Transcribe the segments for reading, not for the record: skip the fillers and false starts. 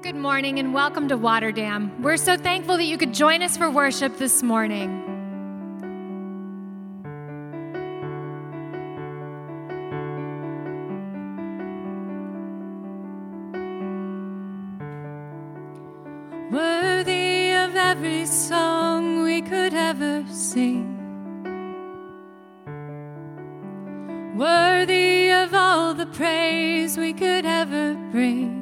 Good morning and welcome to Water Dam. We're so thankful that you could join us for worship this morning. Worthy of every song we could ever sing, worthy of all the praise we could ever bring,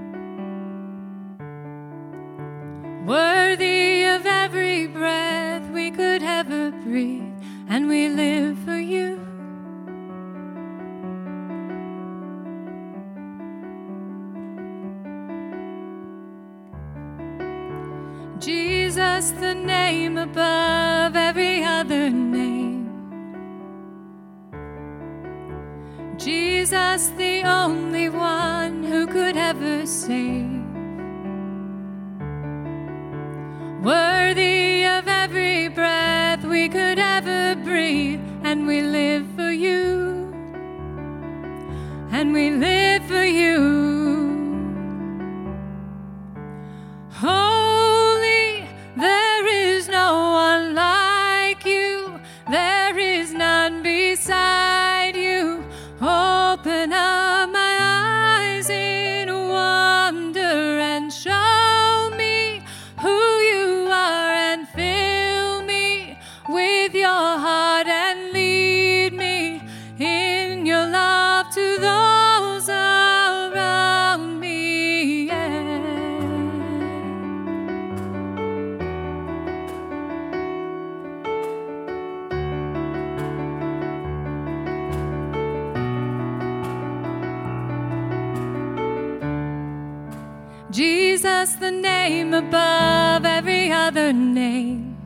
worthy of every breath we could ever breathe, and we live for you. Jesus, the name above every other name. Jesus, the only one who could ever save. Worthy of every breath we could ever breathe, and we live for you. And we live for you. Holy, there is no one like you. There is none beside you. Open up my eyes in wonder and show me who you are, and fill me with your heart and lead me in your love to those around me. Jesus, the name above every other name.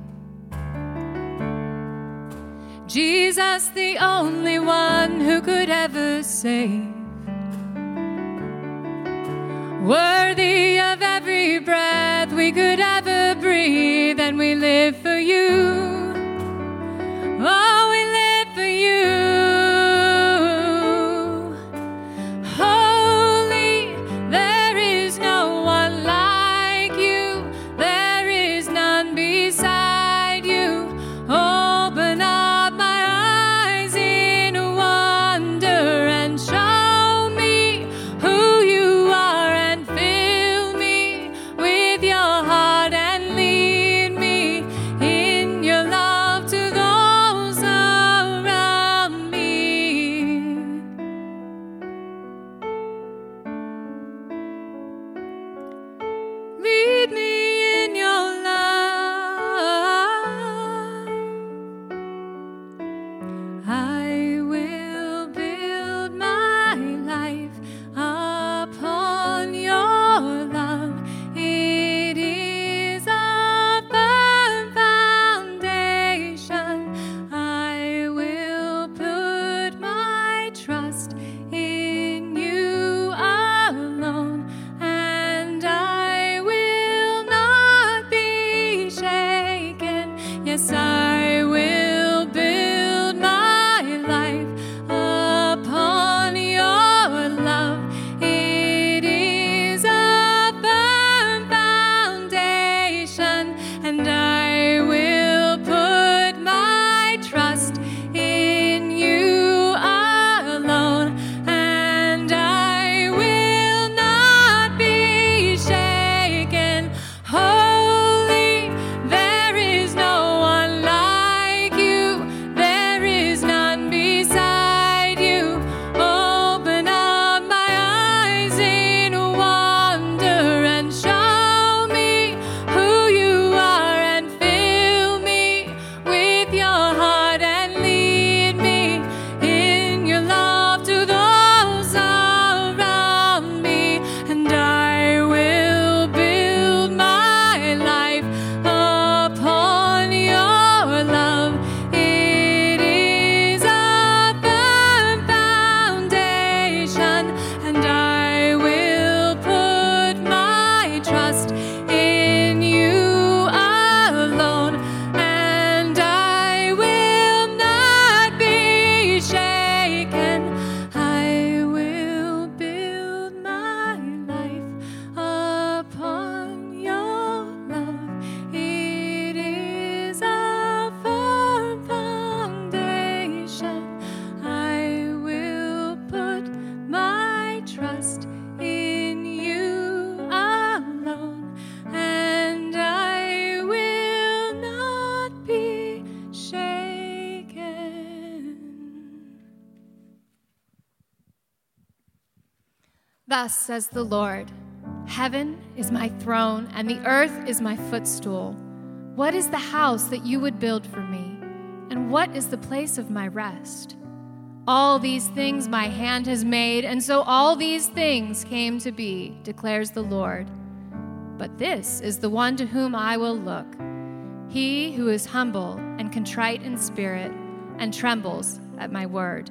Jesus, the only one who could ever save. Worthy of every breath we could ever breathe, and we live for you. Oh, we live for you. Holy, there is no one like you. There is none beside you. Open up my eyes in wonder and show me who you are, and fill me with your heart and lead me in your love to those Thus says the Lord, heaven is my throne, and the earth is my footstool. What is the house that you would build for me? And what is the place of my rest? All these things my hand has made, and so all these things came to be, declares the Lord. But this is the one to whom I will look, he who is humble and contrite in spirit and trembles at my word.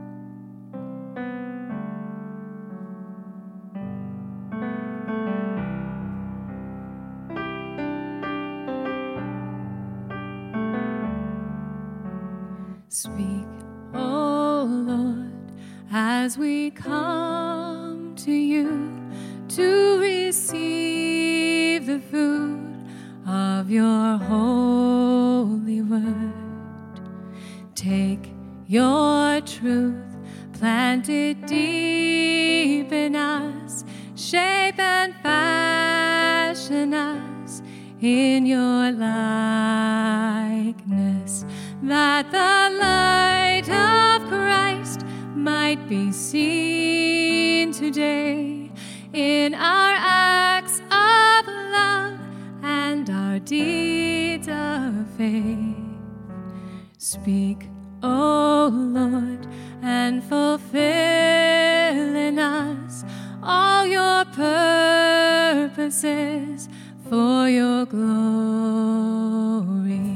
Speak, O Lord, as we come to you to receive the food of your holy word. Take your truth, plant it deep in us, shape and fashion us in your likeness, that the light of Christ might be seen today in our acts of love and our deeds of faith. Speak, O Lord, and fulfill in us all your purposes for your glory.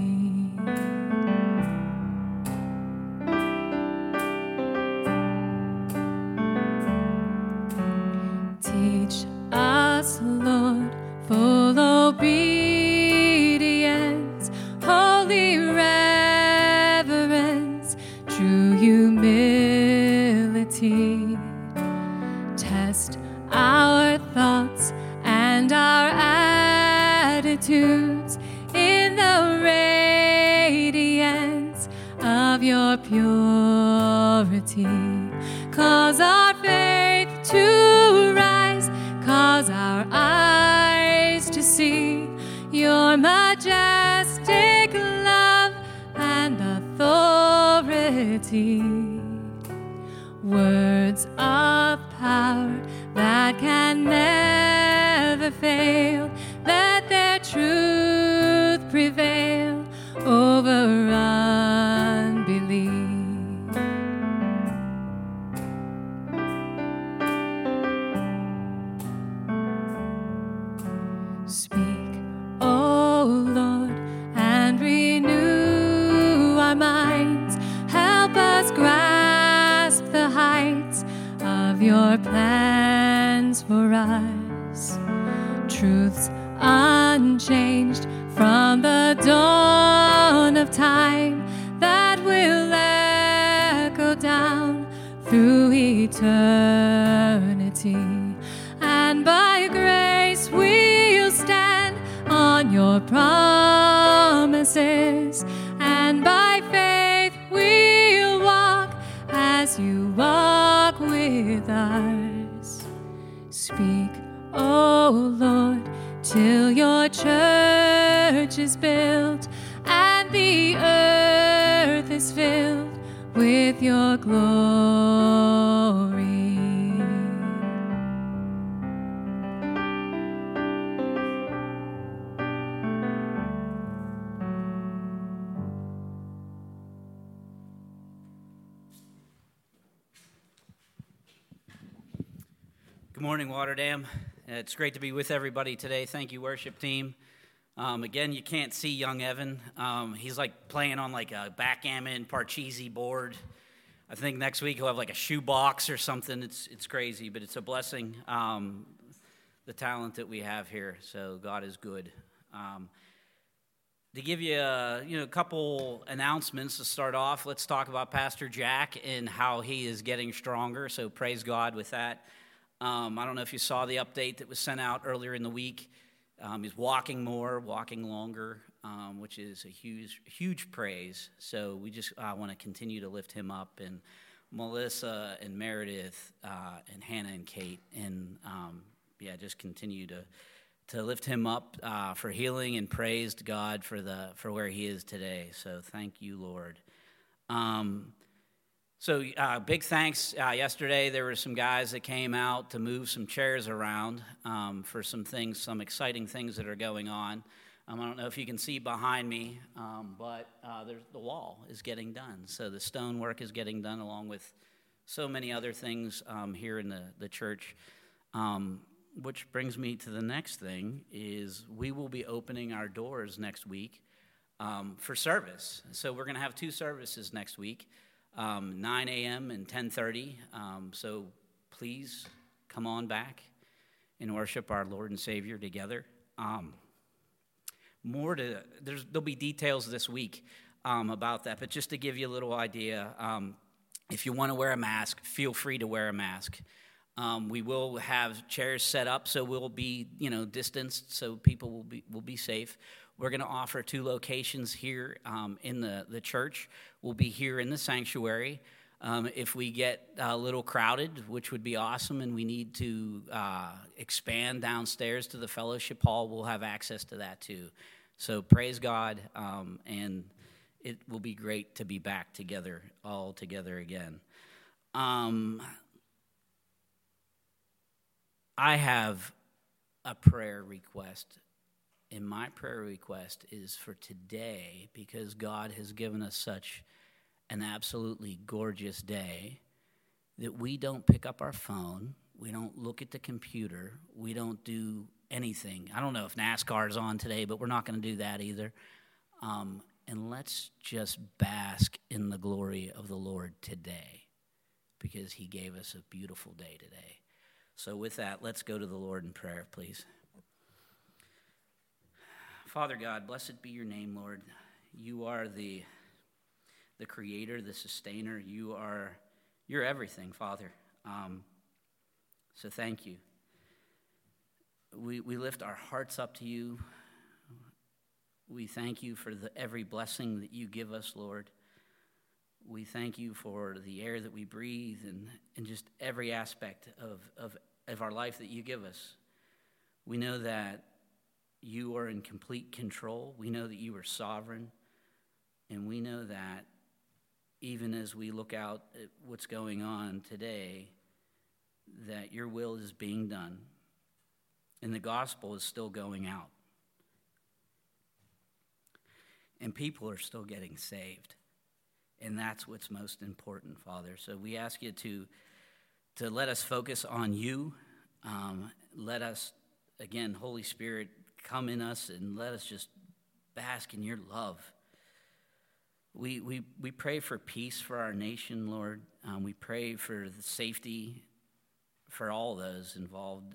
Teach us, Lord, full obedience, holy reverence, true humility. Test our thoughts and our attitudes in the radiance of your purity. Cause our faith to rise, cause our eyes to see your majestic love and authority. Words of power that can never fail, let their truth prevail over unbelief. Speak, O Lord, and renew our minds. Help us grasp the heights of your plans for us. Truths unchanged from the dawn of time that will echo down through eternity. And by grace we'll stand on your promises, and by faith we'll walk as you walk with us. Speak, O Lord, till your church is built and the earth is filled with your glory. Good morning, Waterdam. It's great to be with everybody today. Thank you, worship team. Again, you can't see young Evan. He's like playing on like a backgammon Parcheesi board. I think next week he'll have like a shoe box or something. It's crazy, but it's a blessing, the talent that we have here. So God is good. To give you a couple announcements to start off, let's talk about Pastor Jack and how he is getting stronger. So praise God with that. I don't know if you saw the update that was sent out earlier in the week. He's walking more, walking longer, which is a huge praise. So we just want to continue to lift him up, and Melissa and Meredith and Hannah and Kate, and just continue to lift him up for healing, and praised God for where he is today. So thank you, Lord. So big thanks. Yesterday there were some guys that came out to move some chairs around for some things, some exciting things that are going on. I don't know if you can see behind me, but the wall is getting done. So the stonework is getting done along with so many other things here in the church. Which brings me to the next thing is we will be opening our doors next week for service. So we're going to have 2 services next week. 9 a.m. and 10:30. So please come on back and worship our Lord and Savior together. There'll be details this week about that, but just to give you a little idea, if you want to wear a mask, feel free to wear a mask. We will have chairs set up, so we'll be, distanced, so people will be safe. We're going to offer 2 locations here in the church. We'll be here in the sanctuary. If we get a little crowded, which would be awesome, and we need to expand downstairs to the fellowship hall, we'll have access to that too. So praise God, and it will be great to be back together, all together again. I have a prayer request. And my prayer request is for today, because God has given us such an absolutely gorgeous day, that we don't pick up our phone, we don't look at the computer, we don't do anything. I don't know if NASCAR is on today, but we're not going to do that either. And let's just bask in the glory of the Lord today, because he gave us a beautiful day today. So with that, let's go to the Lord in prayer, please. Father God, blessed be your name, Lord. You are the creator, the sustainer. You're everything, Father. So thank you. We lift our hearts up to you. We thank you for every blessing that you give us, Lord. We thank you for the air that we breathe and just every aspect of our life that you give us. We know that you are in complete control. We know that you are sovereign. And we know that even as we look out at what's going on today, that your will is being done. And the gospel is still going out. And people are still getting saved. And that's what's most important, Father. So we ask you to let us focus on you. Let us, again, Holy Spirit, come in us and let us just bask in your love. We pray for peace for our nation, Lord. We pray for the safety for all those involved.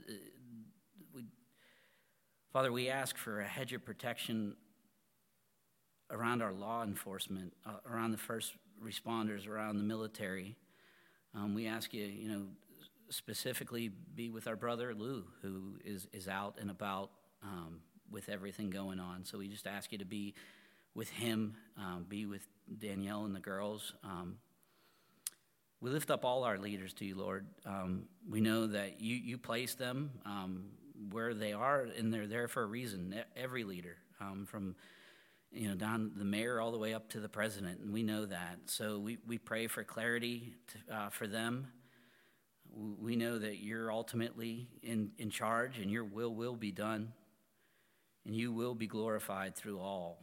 Father, we ask for a hedge of protection around our law enforcement, around the first responders, around the military. We ask you, specifically be with our brother Lou, who is out and about with everything going on. So we just ask you to be with him, be with Danielle and the girls. We lift up all our leaders to you, Lord. We know that you place them where they are, and they're there for a reason. Every leader, from down the mayor all the way up to the president, and we know that. So we pray for clarity for them. We know that you're ultimately in charge, and your will be done, and you will be glorified through all.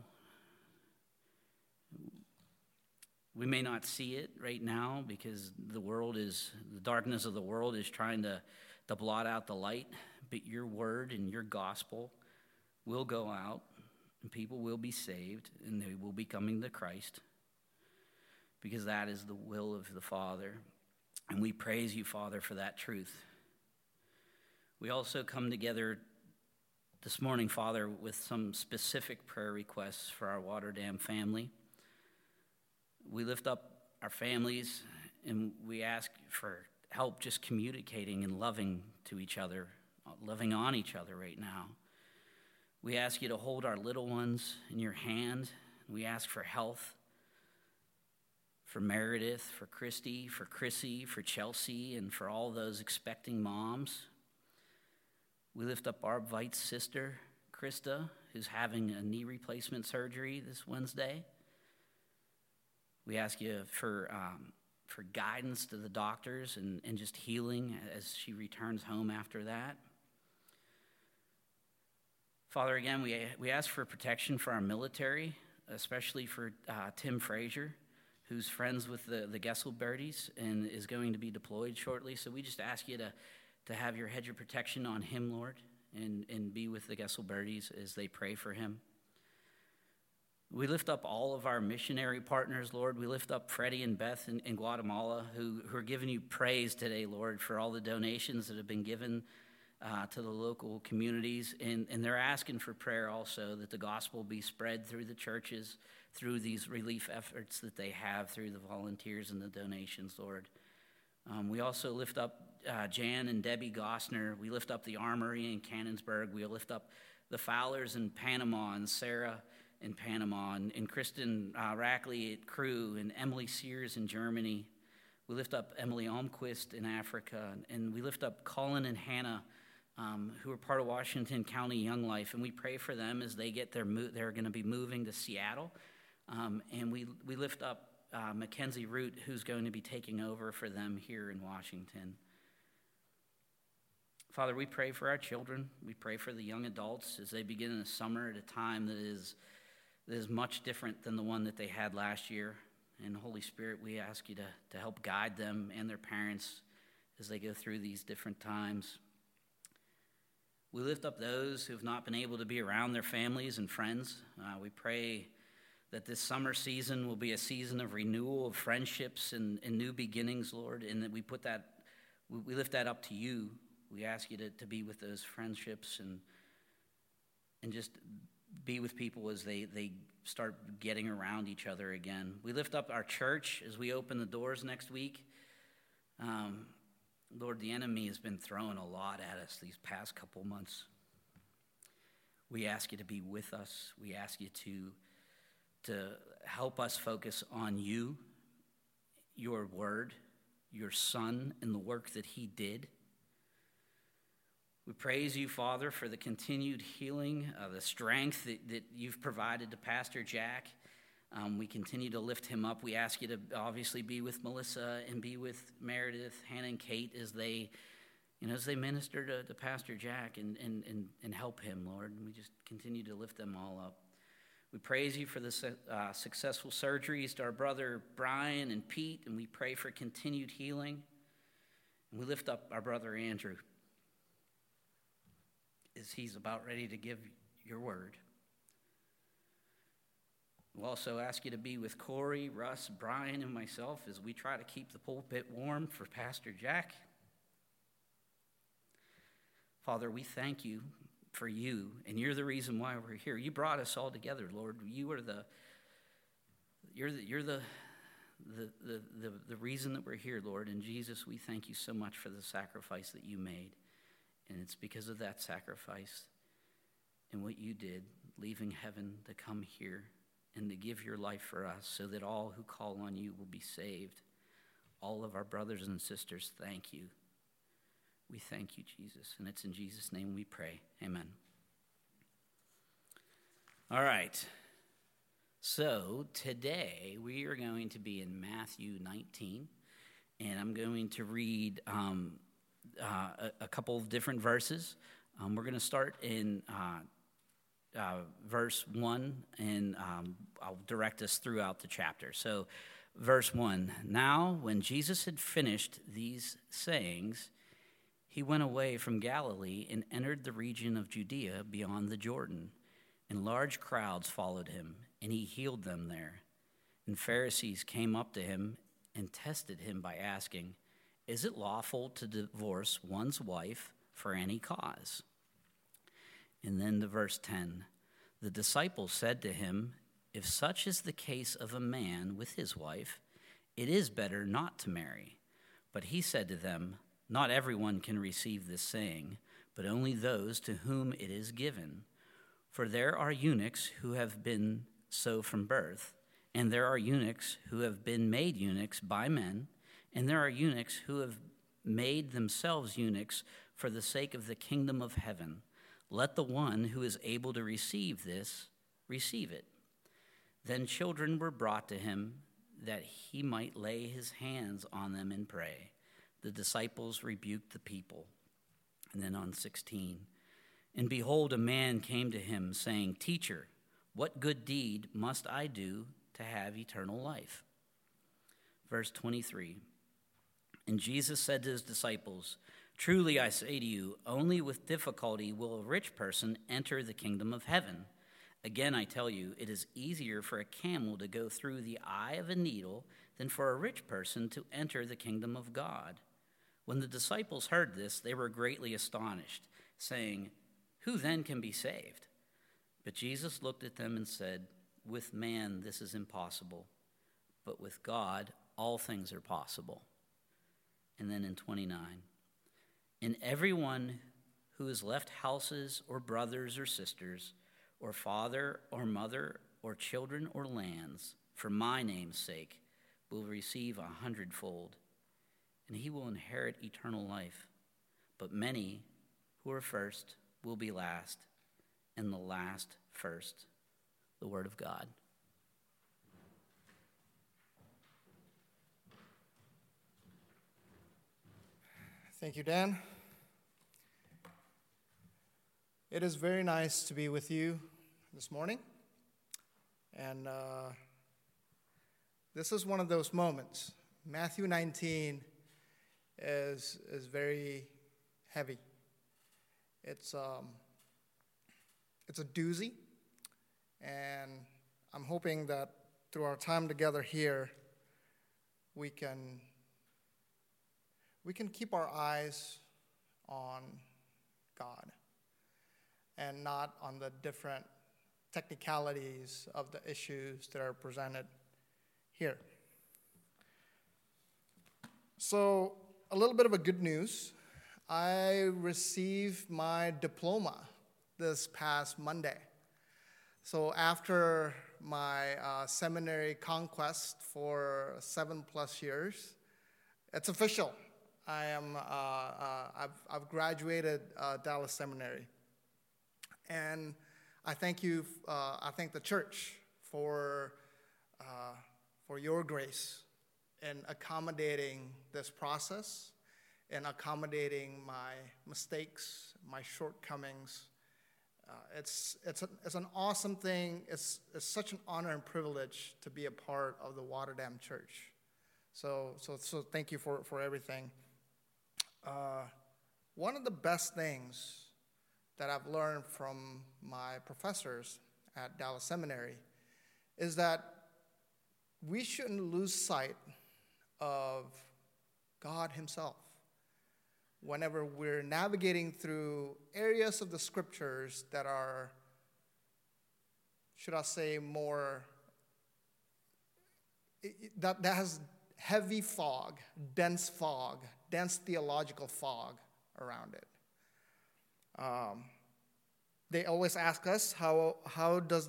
We may not see it right now because the darkness of the world is trying to blot out the light, but your word and your gospel will go out, and people will be saved, and they will be coming to Christ, because that is the will of the Father. And we praise you, Father, for that truth. We also come together this morning, Father, with some specific prayer requests for our Waterdam family. We lift up our families, and we ask for help just communicating and loving to each other, loving on each other right now. We ask you to hold our little ones in your hand. We ask for health for Meredith, for Christy, for Chrissy, for Chelsea, and for all those expecting moms. We lift up Barb Vite's sister, Krista, who's having a knee replacement surgery this Wednesday. We ask you for for guidance to the doctors and just healing as she returns home after that. Father, again, we ask for protection for our military, especially for Tim Frazier, who's friends with the Gesselberties and is going to be deployed shortly. So we just ask you to have your hedge of protection on him, Lord, and be with the Gesselberties as they pray for him. We lift up all of our missionary partners, Lord. We lift up Freddie and Beth in Guatemala, who are giving you praise today, Lord, for all the donations that have been given to the local communities. And they're asking for prayer also that the gospel be spread through the churches, through these relief efforts that they have, through the volunteers and the donations, Lord. We also lift up Jan and Debbie Gosner. We lift up the Armory in Cannonsburg. We lift up the Fowlers in Panama and Sarah in Panama and Kristen Rackley at Crew and Emily Sears in Germany. We lift up Emily Almquist in Africa. And we lift up Colin and Hannah, who are part of Washington County Young Life. And we pray for them as they get they're going to be moving to Seattle. And we lift up Mackenzie Root, who's going to be taking over for them here in Washington. Father, we pray for our children. We pray for the young adults as they begin the summer at a time that is much different than the one that they had last year. And Holy Spirit, we ask you to help guide them and their parents as they go through these different times. We lift up those who have not been able to be around their families and friends. We pray that this summer season will be a season of renewal of friendships and new beginnings, Lord, and that we lift that up to you. We ask you to be with those friendships and just be with people as they start getting around each other again. We lift up our church as we open the doors next week. Lord, the enemy has been throwing a lot at us these past couple months. We ask you to be with us. We ask you to help us focus on you, your word, your Son, and the work that he did. We praise you, Father, for the continued healing, the strength that you've provided to Pastor Jack. We continue to lift him up. We ask you to obviously be with Melissa and be with Meredith, Hannah, and Kate as they minister to Pastor Jack and help him, Lord. And we just continue to lift them all up. We praise you for the successful surgeries to our brother Brian and Pete, and we pray for continued healing. And we lift up our brother Andrew as he's about ready to give your word. We'll also ask you to be with Corey, Russ, Brian, and myself as we try to keep the pulpit warm for Pastor Jack. Father, we thank you for you, and you're the reason why we're here. You brought us all together, Lord. You are the reason that we're here, Lord. And Jesus, we thank you so much for the sacrifice that you made. And it's because of that sacrifice and what you did, leaving heaven to come here and to give your life for us so that all who call on you will be saved. All of our brothers and sisters, thank you. We thank you, Jesus. And it's in Jesus' name we pray. Amen. All right. So today we are going to be in Matthew 19, and I'm going to read a couple of different verses. We're going to start in verse 1, and I'll direct us throughout the chapter. So verse 1, now when Jesus had finished these sayings, he went away from Galilee and entered the region of Judea beyond the Jordan, and large crowds followed him, and he healed them there. And Pharisees came up to him and tested him by asking, is it lawful to divorce one's wife for any cause? And then to verse 10, the disciples said to him, if such is the case of a man with his wife, it is better not to marry. But he said to them, not everyone can receive this saying, but only those to whom it is given. For there are eunuchs who have been so from birth, and there are eunuchs who have been made eunuchs by men, and there are eunuchs who have made themselves eunuchs for the sake of the kingdom of heaven. Let the one who is able to receive this, receive it. Then children were brought to him, that he might lay his hands on them and pray. The disciples rebuked the people. And then on 16, and behold, a man came to him, saying, Teacher, what good deed must I do to have eternal life? Verse 23, and Jesus said to his disciples, Truly I say to you, only with difficulty will a rich person enter the kingdom of heaven. Again, I tell you, it is easier for a camel to go through the eye of a needle than for a rich person to enter the kingdom of God. When the disciples heard this, they were greatly astonished, saying, Who then can be saved? But Jesus looked at them and said, With man this is impossible, but with God all things are possible. And then in 29, and everyone who has left houses or brothers or sisters, or father or mother or children or lands, for my name's sake, will receive 100-fold, and he will inherit eternal life. But many who are first will be last, and the last first. The word of God. Thank you, Dan. It is very nice to be with you this morning. And this is one of those moments. Matthew 19 is very heavy. It's a doozy. And I'm hoping that through our time together here, we can keep our eyes on God and not on the different technicalities of the issues that are presented here. So, a little bit of a good news. I received my diploma this past Monday. So after my seminary conquest for 7+ years, it's official. I've graduated Dallas Seminary, and I thank you. I thank the church for your grace in accommodating this process, and accommodating my mistakes, my shortcomings. It's an awesome thing. It's such an honor and privilege to be a part of the Waterdam Church. So thank you for everything. One of the best things that I've learned from my professors at Dallas Seminary is that we shouldn't lose sight of God Himself whenever we're navigating through areas of the scriptures that are, should I say, more, that has heavy fog, dense theological fog around it. They always ask us, how does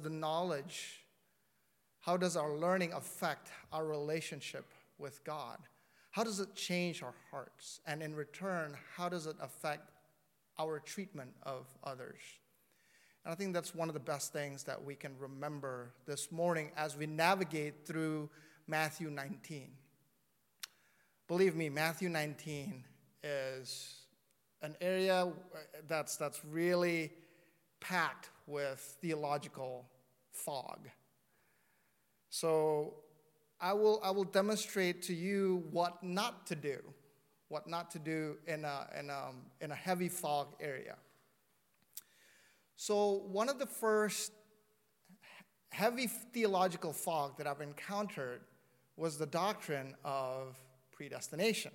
our learning affect our relationship with God? How does it change our hearts? And in return, how does it affect our treatment of others? And I think that's one of the best things that we can remember this morning as we navigate through Matthew 19. Believe me, Matthew 19 is an area that's really packed with theological fog. So I will demonstrate to you what not to do in a heavy fog area. So one of the first heavy theological fog that I've encountered was the doctrine of predestination.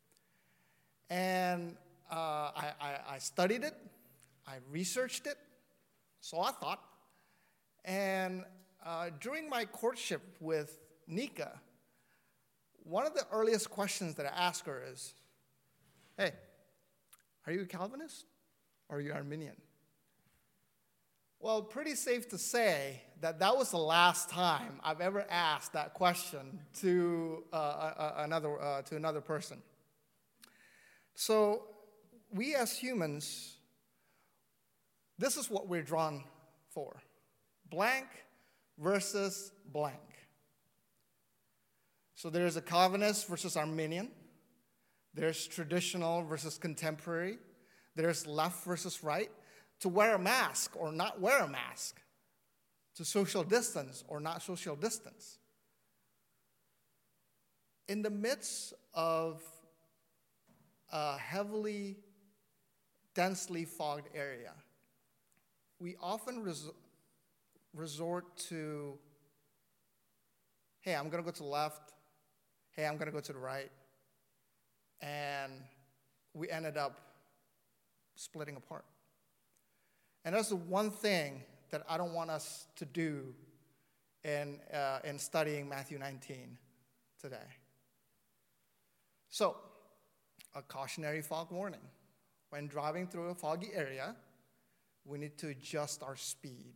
And I studied it, I researched it, so I thought. And during my courtship with Nika, one of the earliest questions that I asked her is, hey, are you a Calvinist or are you Arminian? Well, pretty safe to say that was the last time I've ever asked that question to another person. So we as humans, this is what we're drawn for. Blank versus blank. So there's a Calvinist versus Arminian. There's traditional versus contemporary. There's left versus right. To wear a mask or not wear a mask. To social distance or not social distance. In the midst of a heavily, densely fogged area, we often resort to, hey, I'm going to go to the left. Hey, I'm going to go to the right. And we ended up splitting apart. And that's the one thing that I don't want us to do in studying Matthew 19 today. So, a cautionary fog warning. When driving through a foggy area, we need to adjust our speed.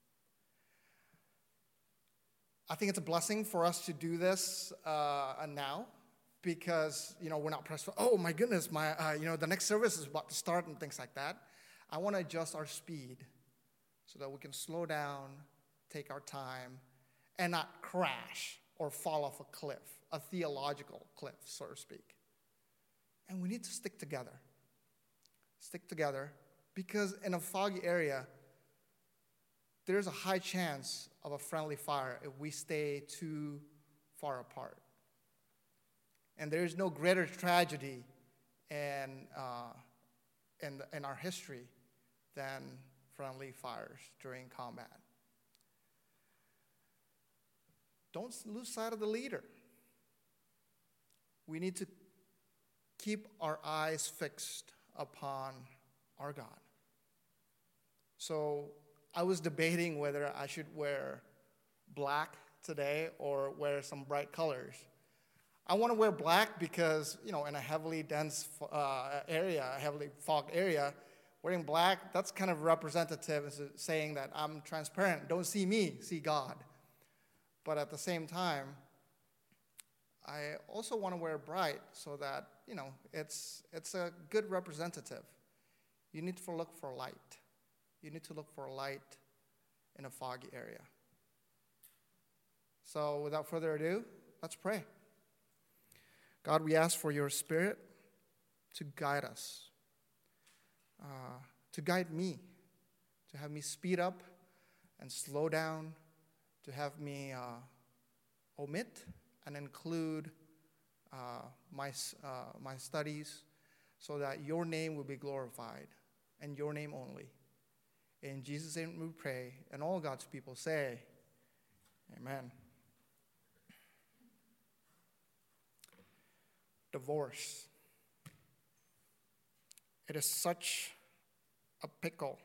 I think it's a blessing for us to do this now, because we're not pressed for, oh my goodness, the next service is about to start and things like that. I want to adjust our speed so that we can slow down, take our time, and not crash or fall off a cliff, a theological cliff, so to speak. And we need to stick together. Stick together, because in a foggy area, there's a high chance of a friendly fire if we stay too far apart. And there is no greater tragedy in our history than friendly fires during combat. Don't lose sight of the leader. We need to keep our eyes fixed upon our God. So I was debating whether I should wear black today or wear some bright colors. I want to wear black because, in a heavily dense area, a heavily fogged area, wearing black, that's kind of representative, as saying that I'm transparent. Don't see me, see God. But at the same time, I also want to wear bright so that, it's a good representative. You need to look for light. You need to look for light in a foggy area. So without further ado, let's pray. God, we ask for your Spirit to guide us, to guide me, to have me speed up and slow down, to have me omit and include my studies, so that your name will be glorified, and your name only. In Jesus' name we pray, and all God's people say, amen. Divorce. It is such a pickle.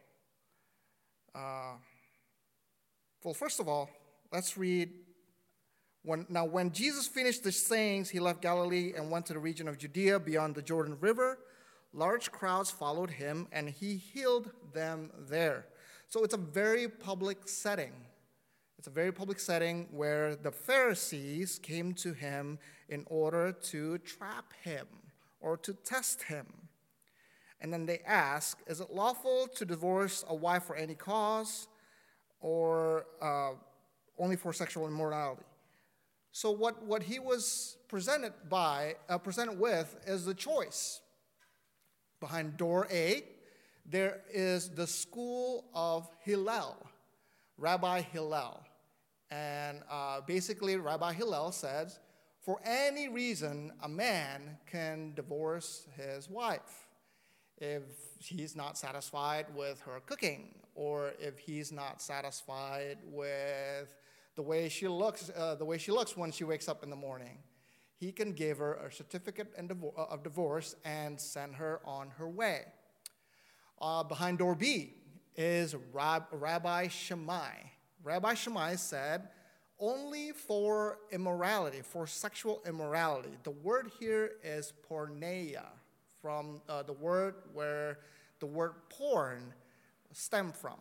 Well, first of all, let's read. When Jesus finished the sayings, he left Galilee and went to the region of Judea beyond the Jordan River. Large crowds followed him, and he healed them there. So it's a very public setting. It's a very public setting where the Pharisees came to him in order to trap him or to test him. And then they ask, is it lawful to divorce a wife for any cause, or only for sexual immorality? So what he was presented with is the choice. Behind door A, there is the school of Hillel, Rabbi Hillel. And basically, Rabbi Hillel says, for any reason, a man can divorce his wife. If he's not satisfied with her cooking, or if he's not satisfied with the way she looks when she wakes up in the morning, he can give her a certificate of divorce and send her on her way. Behind door B is Rabbi Shammai. Rabbi Shammai said, only for immorality, for sexual immorality. The word here is porneia, from the word where the word porn stemmed from.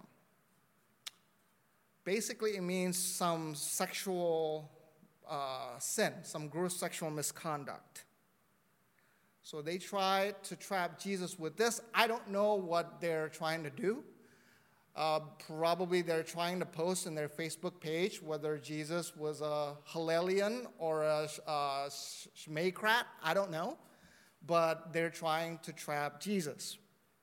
Basically, it means some sexual sin, some gross sexual misconduct. So they tried to trap Jesus with this. I don't know what they're trying to do. Probably they're trying to post in their Facebook page whether Jesus was a Hillelian or a Shmekrat, I don't know. But they're trying to trap Jesus.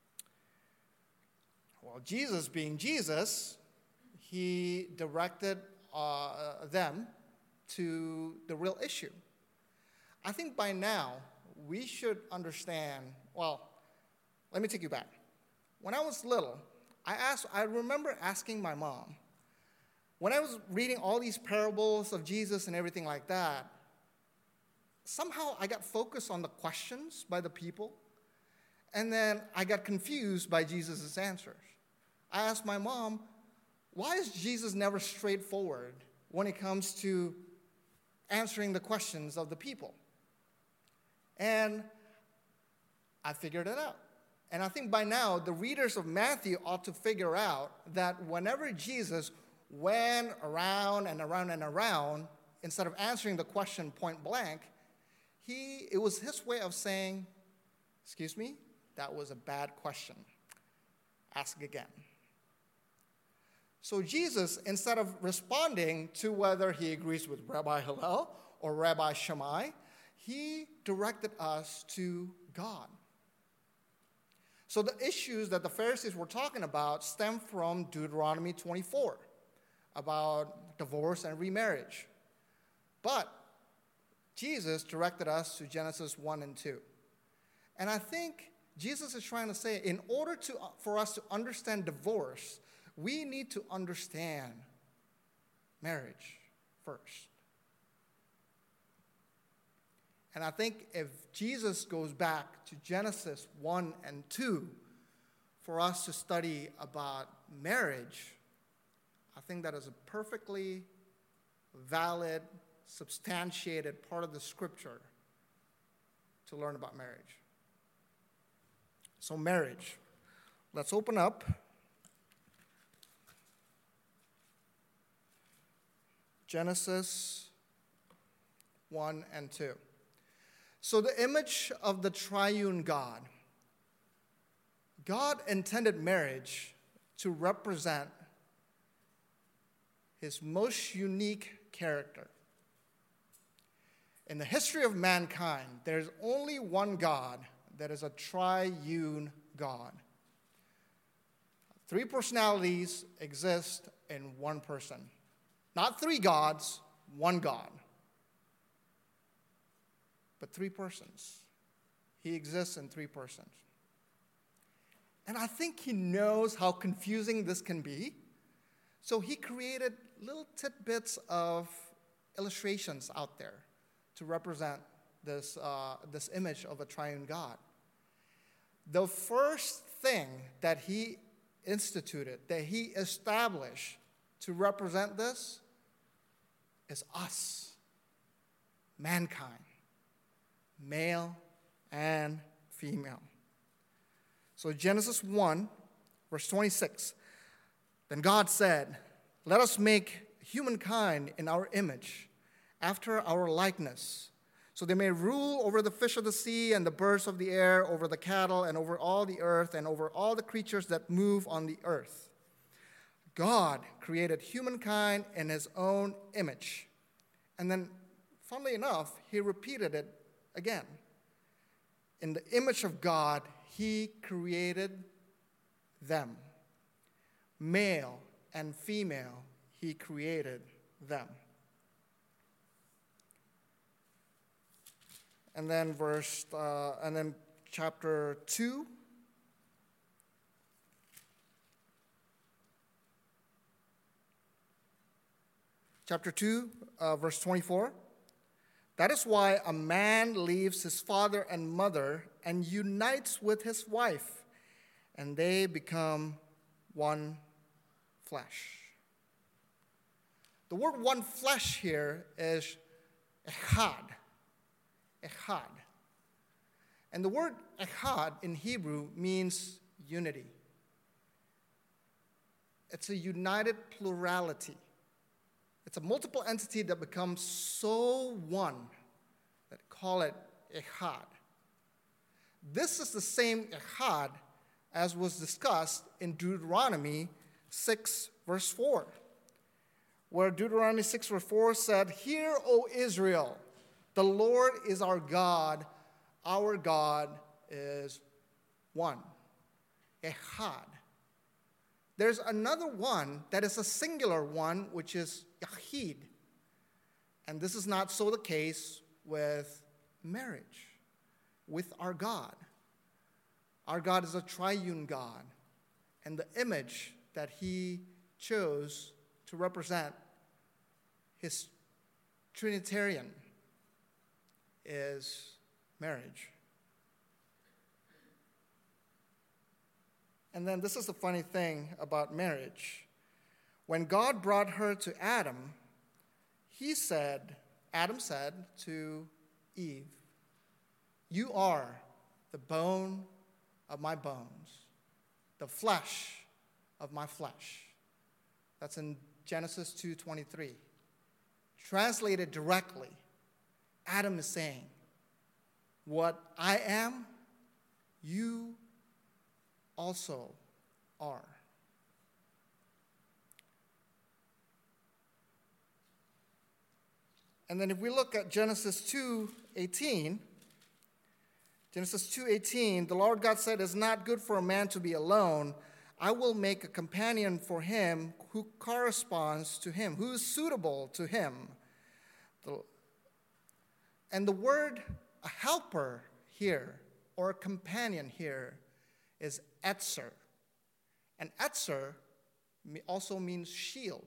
Well, Jesus being Jesus, he directed them to the real issue. I think by now we should understand, well, let me take you back. When I was little, I remember asking my mom, when I was reading all these parables of Jesus and everything like that, somehow I got focused on the questions by the people, and then I got confused by Jesus' answers. I asked my mom, why is Jesus never straightforward when it comes to answering the questions of the people? And I figured it out. And I think by now, the readers of Matthew ought to figure out that whenever Jesus went around and around and around, instead of answering the question point blank, it was his way of saying, excuse me, that was a bad question. Ask again. So Jesus, instead of responding to whether he agrees with Rabbi Hillel or Rabbi Shammai, he directed us to God. So the issues that the Pharisees were talking about stem from Deuteronomy 24, about divorce and remarriage. But Jesus directed us to Genesis 1 and 2. And I think Jesus is trying to say, in order for us to understand divorce, we need to understand marriage first. And I think if Jesus goes back to Genesis 1 and 2 for us to study about marriage, I think that is a perfectly valid, substantiated part of the scripture to learn about marriage. So marriage. Let's open up Genesis 1 and 2. So the image of the triune God. God intended marriage to represent his most unique character. In the history of mankind, there's only one God that is a triune God. Three personalities exist in one person. Not three gods, one God. But three persons. He exists in three persons. And I think he knows how confusing this can be. So he created little tidbits of illustrations out there to represent this image of a triune God. The first thing that he instituted, that he established to represent this is us, mankind, male and female. So Genesis 1, verse 26, then God said, let us make humankind in our image, after our likeness, so they may rule over the fish of the sea and the birds of the air, over the cattle and over all the earth and over all the creatures that move on the earth. God created humankind in his own image. And then, funnily enough, he repeated it again. In the image of God, he created them. Male and female, he created them. And then chapter 2. Chapter 2, verse 24. That is why a man leaves his father and mother and unites with his wife, and they become one flesh. The word one flesh here is echad. Echad. And the word echad in Hebrew means unity. It's a united plurality. It's a multiple entity that becomes so one that call it echad. This is the same echad as was discussed in Deuteronomy 6, verse 4, where Deuteronomy 6, verse 4 said, "Hear, O Israel, the Lord is our God is one." Echad. There's another one that is a singular one, which is Yahid. And this is not so the case with marriage, with our God. Our God is a triune God, and the image that he chose to represent his Trinitarian is marriage. And then this is the funny thing about marriage. When God brought her to Adam, Adam said to Eve, "You are the bone of my bones, the flesh of my flesh." That's in Genesis 2:23. Translated directly, Adam is saying, what I am, you also are. And then if we look at Genesis 2:18, the Lord God said, "It's not good for a man to be alone. I will make a companion for him who corresponds to him, who is suitable to him." And the word a helper here, or a companion here, is etzer. And etzer also means shield.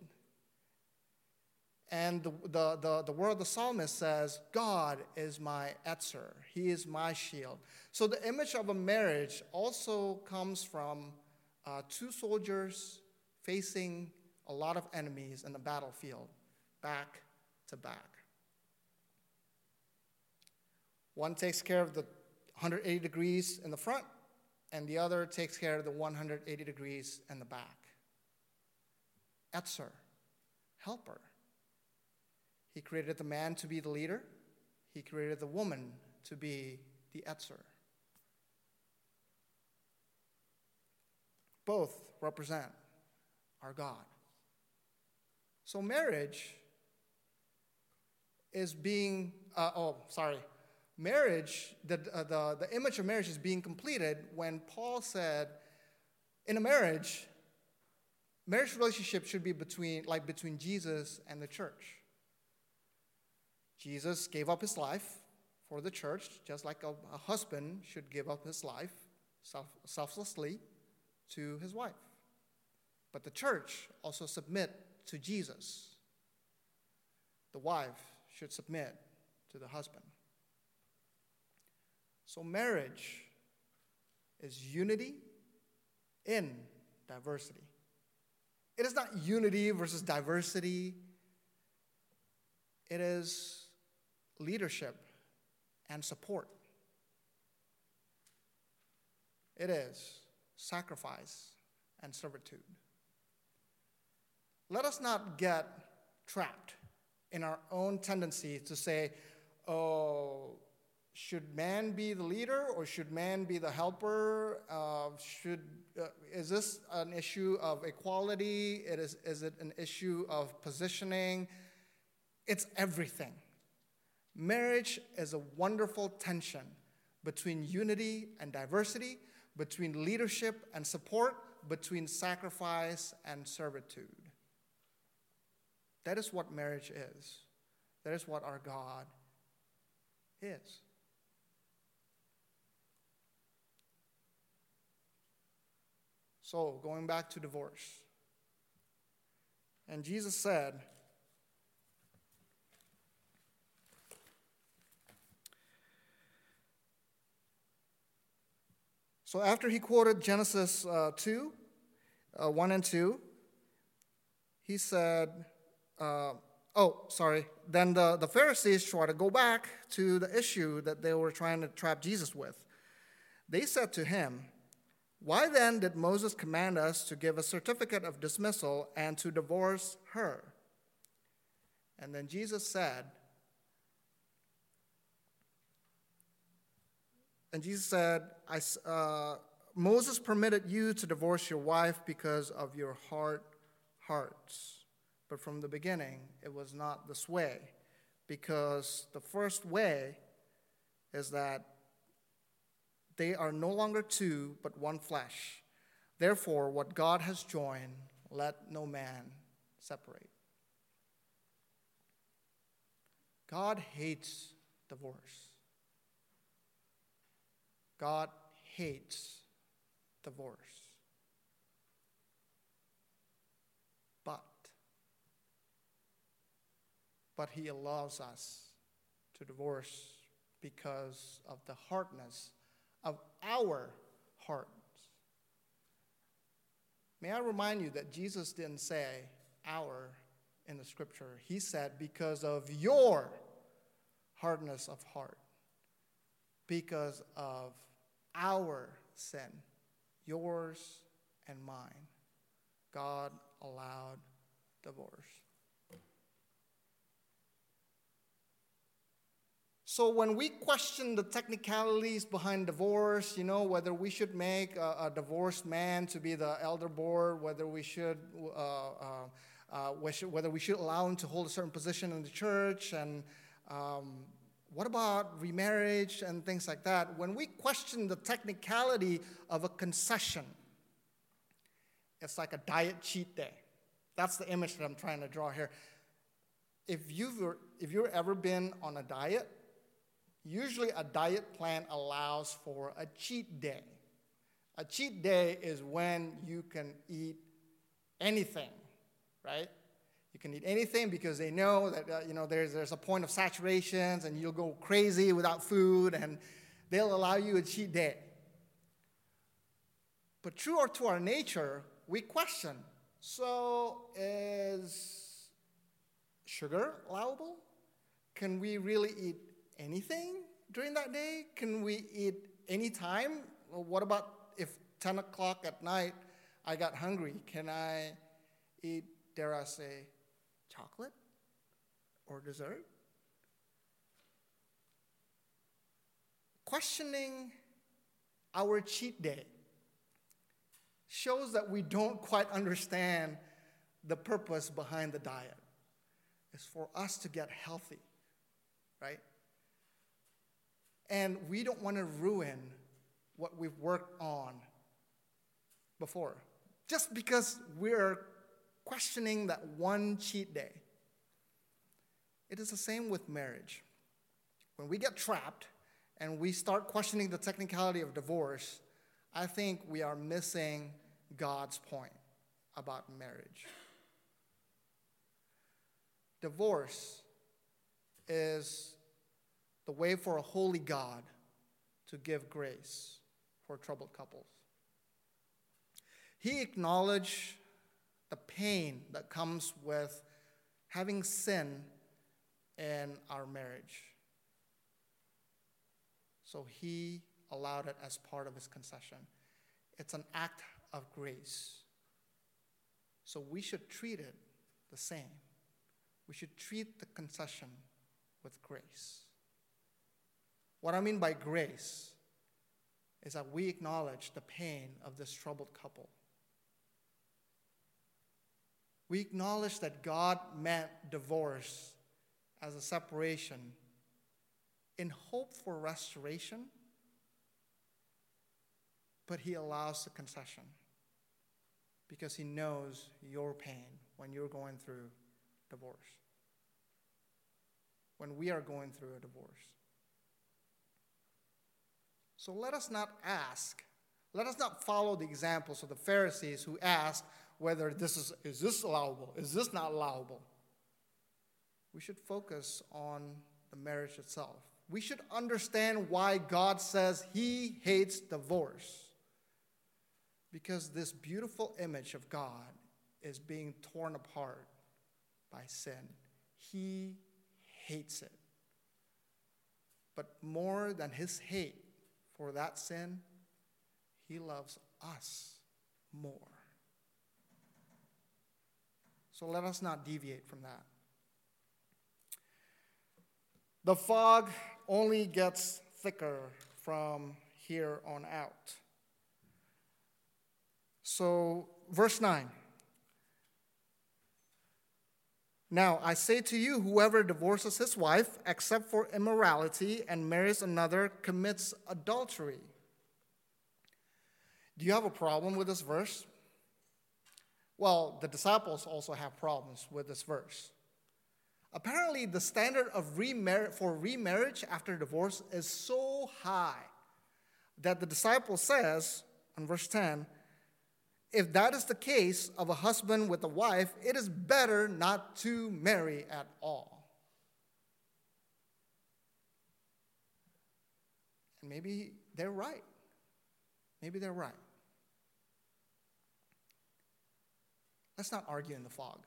And the word of the psalmist says, "God is my etzer. He is my shield." So the image of a marriage also comes from two soldiers facing a lot of enemies in the battlefield, back to back. One takes care of the 180 degrees in the front, and the other takes care of the 180 degrees in the back. Etzer, helper. He created the man to be the leader. He created the woman to be the etzer. Both represent our God. So marriage is being, marriage, the image of marriage is being completed when Paul said, in a marriage relationship should be between Jesus and the church. Jesus gave up his life for the church, just like a husband should give up his life selflessly to his wife. But the church also submit to Jesus. The wife should submit to the husband. So marriage is unity in diversity. It is not unity versus diversity. It is leadership and support. It is sacrifice and servitude. Let us not get trapped in our own tendency to say, "Oh, should man be the leader or should man be the helper? Is this an issue of equality? Is it an issue of positioning?" It's everything. Marriage is a wonderful tension between unity and diversity, between leadership and support, between sacrifice and servitude. That is what marriage is. That is what our God is. So, going back to divorce. And Jesus said, so after he quoted Genesis 2, 1 and 2, he said, then the Pharisees tried to go back to the issue that they were trying to trap Jesus with. They said to him, "Why then did Moses command us to give a certificate of dismissal and to divorce her?" And then Jesus said, Moses permitted you to divorce your wife because of your hard hearts. But from the beginning, it was not this way. Because the first way is that they are no longer two, but one flesh. Therefore, what God has joined, let no man separate. God hates divorce. God hates divorce. But he allows us to divorce because of the hardness of our hearts. May I remind you that Jesus didn't say our in the scripture. He said because of your hardness of heart, because of our sin, yours and mine, God allowed divorce. So when we question the technicalities behind divorce, whether we should make a divorced man to be the elder board, whether we should allow him to hold a certain position in the church, and what about remarriage and things like that? When we question the technicality of a concession, it's like a diet cheat day. That's the image that I'm trying to draw here. If you've ever been on a diet, usually a diet plan allows for a cheat day. A cheat day is when you can eat anything, right? You can eat anything because they know that there's a point of saturations and you'll go crazy without food, and they'll allow you a cheat day. But true to our nature, we question, so is sugar allowable? Can we really eat anything during that day? Can we eat any time? Well, what about if 10 o'clock at night I got hungry? Can I eat, dare I say, chocolate or dessert? Questioning our cheat day shows that we don't quite understand the purpose behind the diet. It's for us to get healthy, right? And we don't want to ruin what we've worked on before, just because we're questioning that one cheat day. It is the same with marriage. When we get trapped and we start questioning the technicality of divorce, I think we are missing God's point about marriage. Divorce is the way for a holy God to give grace for troubled couples. He acknowledged the pain that comes with having sin in our marriage. So he allowed it as part of his concession. It's an act of grace. So we should treat it the same. We should treat the concession with grace. What I mean by grace is that we acknowledge the pain of this troubled couple. We acknowledge that God meant divorce as a separation in hope for restoration, but he allows the concession because he knows your pain when you're going through divorce, when we are going through a divorce. So let us not follow the examples of the Pharisees who asked whether is this allowable, is this not allowable. We should focus on the marriage itself. We should understand why God says he hates divorce. Because this beautiful image of God is being torn apart by sin. He hates it. But more than his hate for that sin, he loves us more. So let us not deviate from that. The fog only gets thicker from here on out. So, verse 9. Now, I say to you, whoever divorces his wife, except for immorality, and marries another, commits adultery. Do you have a problem with this verse? Well, the disciples also have problems with this verse. Apparently, the standard of remarriage after divorce is so high that the disciple says, in verse 10, if that is the case of a husband with a wife, it is better not to marry at all. And maybe they're right. Maybe they're right. Let's not argue in the fog.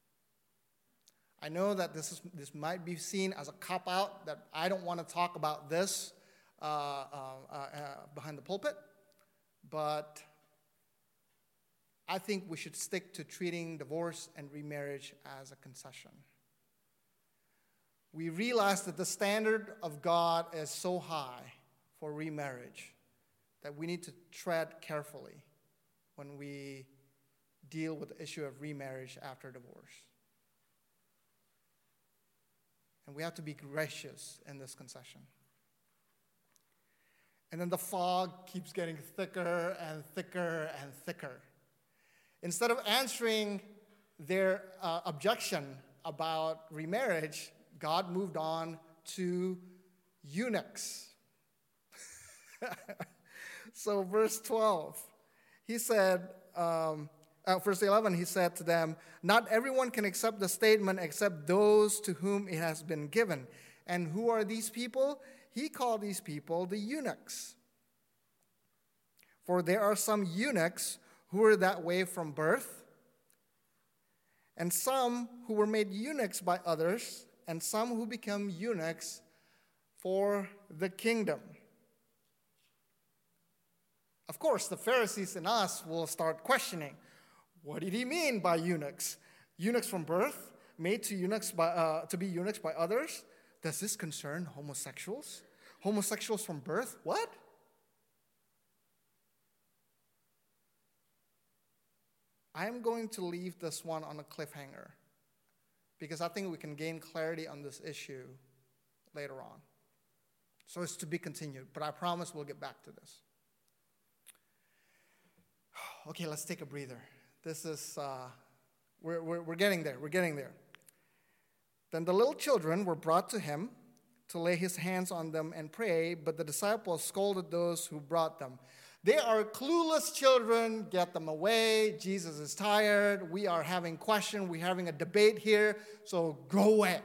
I know that this might be seen as a cop-out, that I don't want to talk about this behind the pulpit, but I think we should stick to treating divorce and remarriage as a concession. We realize that the standard of God is so high for remarriage that we need to tread carefully when we deal with the issue of remarriage after divorce. And we have to be gracious in this concession. And then the fog keeps getting thicker and thicker and thicker. Instead of answering their objection about remarriage, God moved on to eunuchs. So verse 12, he said, verse 11, he said to them, not everyone can accept the statement except those to whom it has been given. And who are these people? He called these people the eunuchs. For there are some eunuchs who were that way from birth, and some who were made eunuchs by others, and some who become eunuchs for the kingdom. Of course, the Pharisees and us will start questioning, what did he mean by eunuchs? Eunuchs from birth, made to be eunuchs by others? Does this concern homosexuals? Homosexuals from birth? What? I am going to leave this one on a cliffhanger because I think we can gain clarity on this issue later on. So it's to be continued, but I promise we'll get back to this. Okay, let's take a breather. This is, we're getting there. We're getting there. Then the little children were brought to him to lay his hands on them and pray, but the disciples scolded those who brought them. They are clueless children. Get them away. Jesus is tired. We are having questions. We're having a debate here, so go away.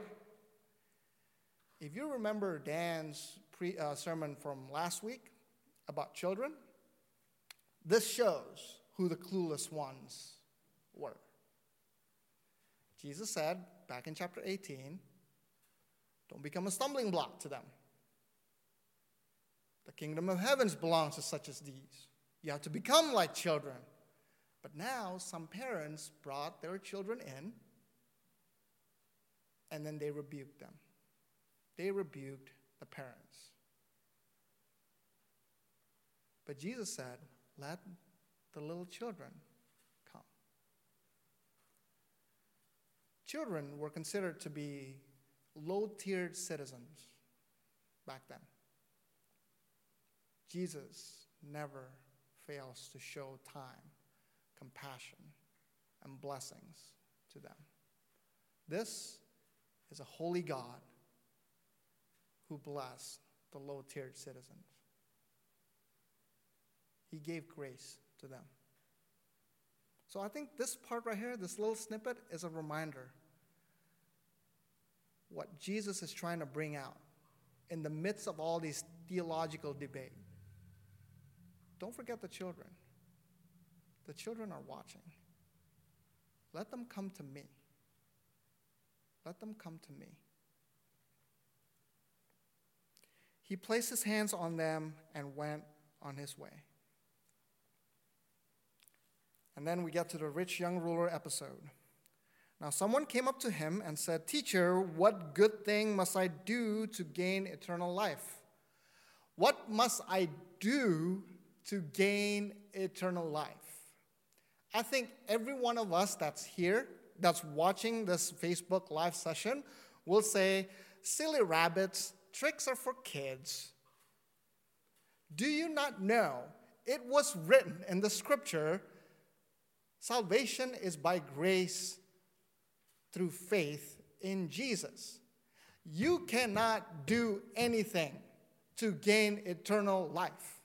If you remember Dan's sermon from last week about children, this shows who the clueless ones were. Jesus said, back in chapter 18, don't become a stumbling block to them. The kingdom of heavens belongs to such as these. You have to become like children. But now some parents brought their children in, and then they rebuked them. They rebuked the parents. But Jesus said, let the little children come. Children were considered to be low-tiered citizens back then. Jesus never fails to show time, compassion, and blessings to them. This is a holy God who blessed the low-tiered citizens. He gave grace to them. So I think this part right here, this little snippet, is a reminder what Jesus is trying to bring out in the midst of all these theological debate. Don't forget the children. The children are watching. Let them come to me. Let them come to me. He placed his hands on them and went on his way. And then we get to the rich young ruler episode. Now someone came up to him and said, "Teacher, what good thing must I do to gain eternal life?" What must I do to gain eternal life? I think every one of us that's here, that's watching this Facebook live session, will say, silly rabbits, tricks are for kids. Do you not know it was written in the scripture, salvation is by grace through faith in Jesus. You cannot do anything to gain eternal life.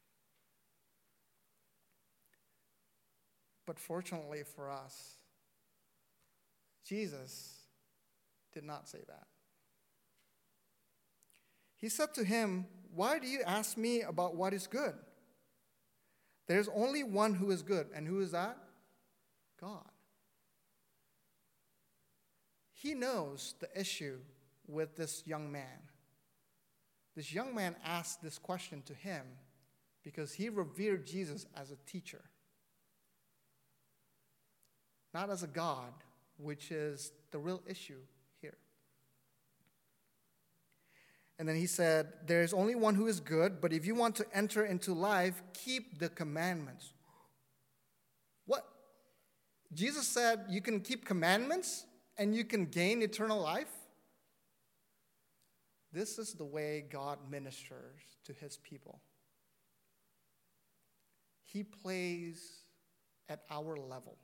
But fortunately for us, Jesus did not say that. He said to him, "Why do you ask me about what is good? There's only one who is good." And who is that? God. He knows the issue with this young man. This young man asked this question to him because he revered Jesus as a teacher, not as a God, which is the real issue here. And then he said, there is only one who is good, but if you want to enter into life, keep the commandments. What? Jesus said you can keep commandments and you can gain eternal life? This is the way God ministers to his people. He plays at our level.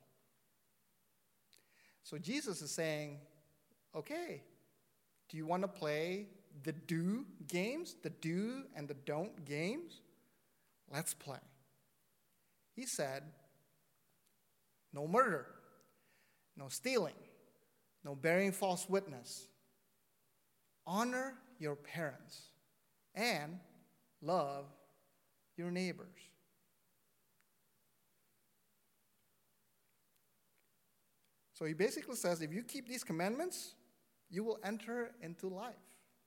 So Jesus is saying, okay, do you want to play the do games, the do and the don't games? Let's play. He said, no murder, no stealing, no bearing false witness. Honor your parents and love your neighbors. So he basically says, if you keep these commandments, you will enter into life.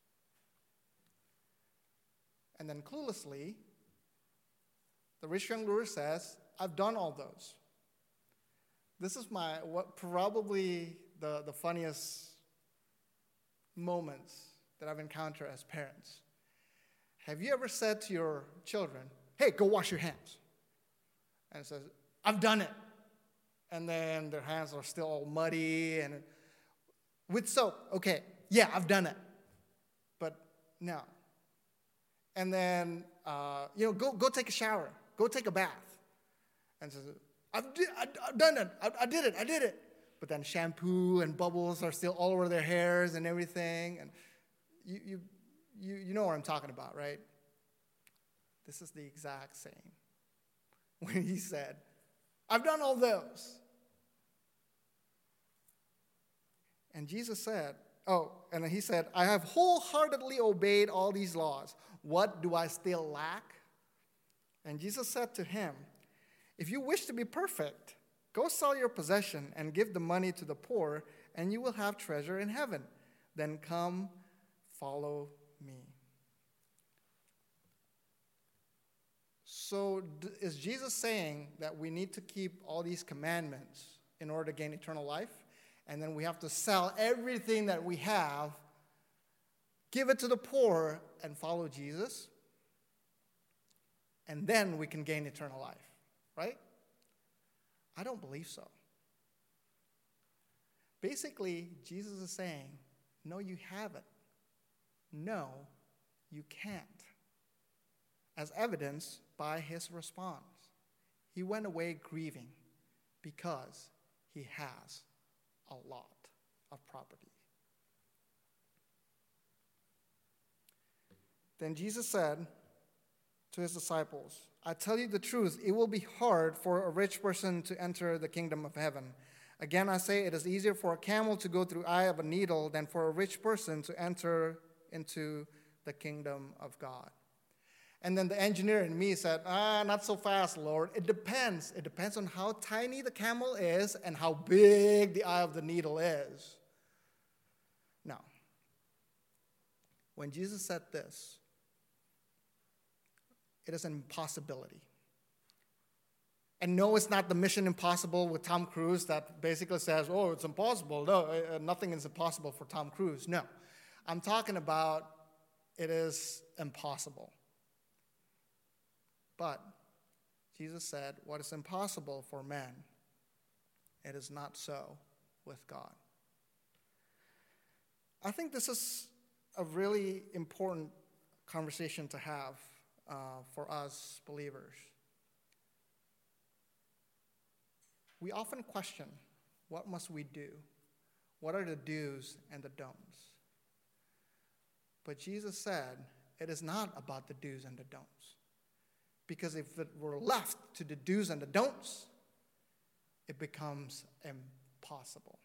And then cluelessly, the rich young ruler says, I've done all those. This is probably the funniest moments that I've encountered as parents. Have you ever said to your children, hey, go wash your hands? And it says, I've done it. And then their hands are still all muddy and with soap. Okay, yeah, I've done it. But no. And then, go take a shower. Go take a bath. And says, I've done it. I did it. But then shampoo and bubbles are still all over their hairs and everything. And you know what I'm talking about, right? This is the exact same. When he said, I've done all those. And Jesus said, and then he said, I have wholeheartedly obeyed all these laws. What do I still lack? And Jesus said to him, if you wish to be perfect, go sell your possession and give the money to the poor, and you will have treasure in heaven. Then come, follow me. So is Jesus saying that we need to keep all these commandments in order to gain eternal life? And then we have to sell everything that we have, give it to the poor, and follow Jesus? And then we can gain eternal life, right? I don't believe so. Basically, Jesus is saying, no, you haven't. No, you can't. As evidenced by his response. He went away grieving because he has a lot of property. Then Jesus said to his disciples, I tell you the truth, it will be hard for a rich person to enter the kingdom of heaven. Again, I say it is easier for a camel to go through the eye of a needle than for a rich person to enter into the kingdom of God. And then the engineer in me said, not so fast, Lord. It depends. It depends on how tiny the camel is and how big the eye of the needle is. Now, when Jesus said this, it is an impossibility. And no, it's not the Mission Impossible with Tom Cruise that basically says, oh, it's impossible. No, nothing is impossible for Tom Cruise. No, I'm talking about it is impossible. But Jesus said, what is impossible for man It is not so with God. I think this is a really important conversation to have for us believers. We often question, what must we do? What are the do's and the don'ts? But Jesus said, it is not about the do's and the don'ts. Because if it were left to the do's and the don'ts, it becomes impossible.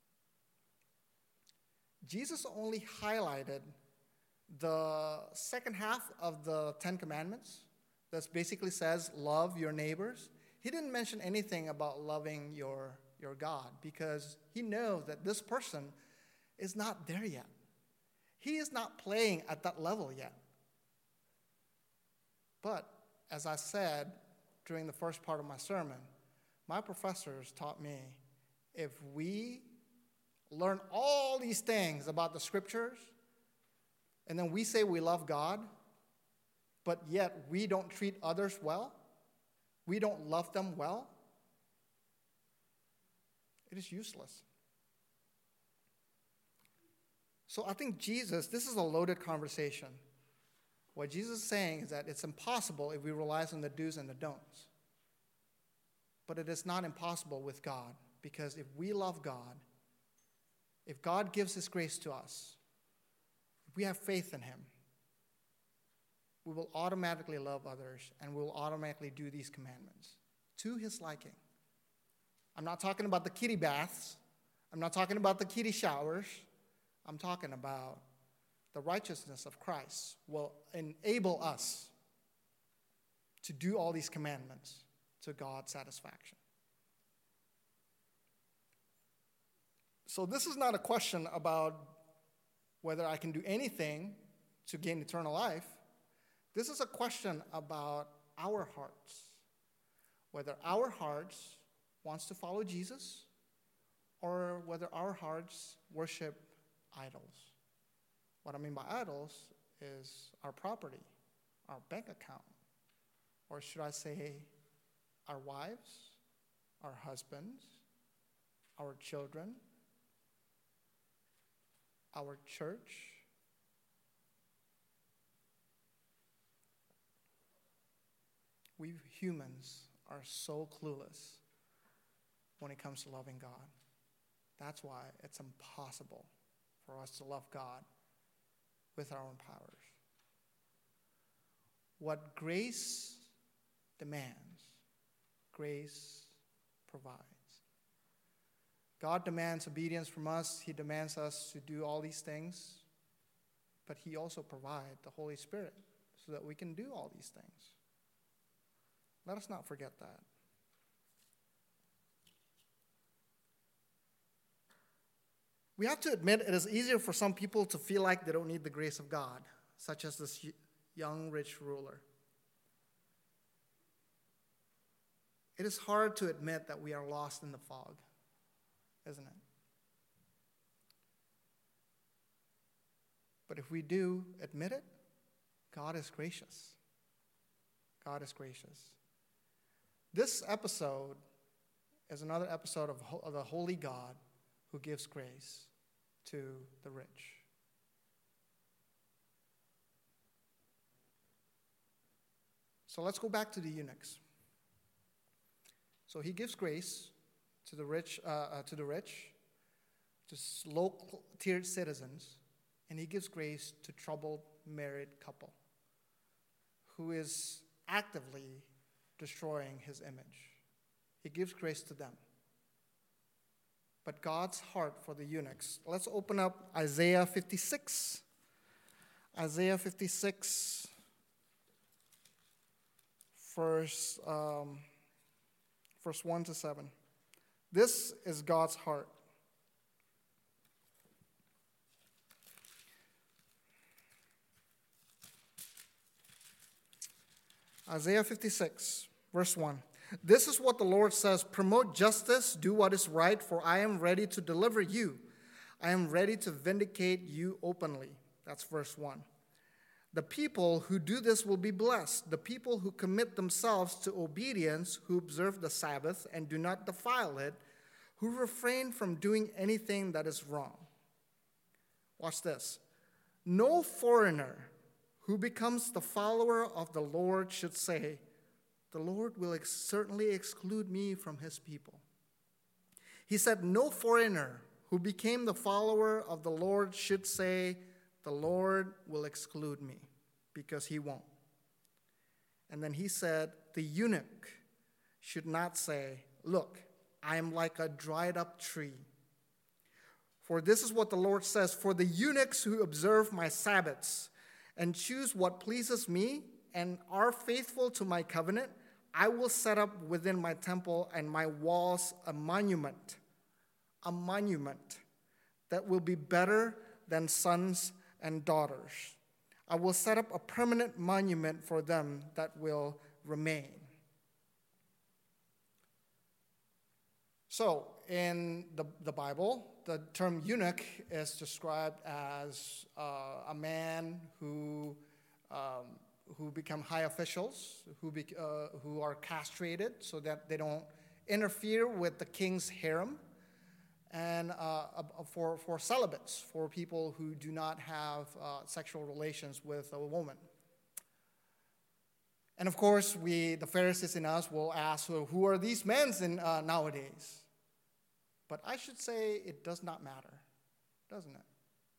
Jesus only highlighted the second half of the Ten Commandments that basically says, love your neighbors. He didn't mention anything about loving your God because he knows that this person is not there yet. He is not playing at that level yet. But as I said during the first part of my sermon, my professors taught me if we learn all these things about the scriptures and then we say we love God, but yet we don't treat others well, we don't love them well, it is useless. So I think Jesus, this is a loaded conversation. What Jesus is saying is that it's impossible if we rely on the do's and the don'ts. But it is not impossible with God, because if we love God, if God gives his grace to us, if we have faith in him, we will automatically love others and we will automatically do these commandments to his liking. I'm not talking about the kiddie baths. I'm not talking about the kiddie showers. I'm talking about the righteousness of Christ will enable us to do all these commandments to God's satisfaction. So this is not a question about whether I can do anything to gain eternal life. This is a question about our hearts, whether our hearts wants to follow Jesus or whether our hearts worship idols. What I mean by idols is our property, our bank account, or should I say our wives, our husbands, our children, our church. We humans are so clueless when it comes to loving God. That's why it's impossible for us to love God with our own powers. What grace demands, grace provides. God demands obedience from us. He demands us to do all these things, but he also provides the Holy Spirit so that we can do all these things. Let us not forget that. We have to admit it is easier for some people to feel like they don't need the grace of God, such as this young rich ruler. It is hard to admit that we are lost in the fog, isn't it? But if we do admit it, God is gracious. God is gracious. This episode is another episode of the holy God who gives grace to the rich. So let's go back to the eunuchs. So he gives grace to the rich, to low-tiered citizens, and he gives grace to troubled married couple who is actively destroying his image. He gives grace to them. But God's heart for the eunuchs. Let's open up Isaiah 56. Isaiah 56, verse 1 to 7. This is God's heart. Isaiah 56, verse 1. This is what the Lord says, promote justice, do what is right, for I am ready to deliver you. I am ready to vindicate you openly. That's verse 1. The people who do this will be blessed. The people who commit themselves to obedience, who observe the Sabbath and do not defile it, who refrain from doing anything that is wrong. Watch this. No foreigner who becomes the follower of the Lord should say, the Lord will certainly exclude me from his people. He said, no foreigner who became the follower of the Lord should say, the Lord will exclude me, because he won't. And then he said, the eunuch should not say, look, I am like a dried up tree. For this is what the Lord says, for the eunuchs who observe my Sabbaths and choose what pleases me and are faithful to my covenant, I will set up within my temple and my walls a monument that will be better than sons and daughters. I will set up a permanent monument for them that will remain. So, in the Bible, the term eunuch is described as a man who become high officials, who are castrated so that they don't interfere with the king's harem, and for celibates, for people who do not have sexual relations with a woman. And of course, the Pharisees in us will ask, well, who are these men nowadays? But I should say it does not matter, doesn't it?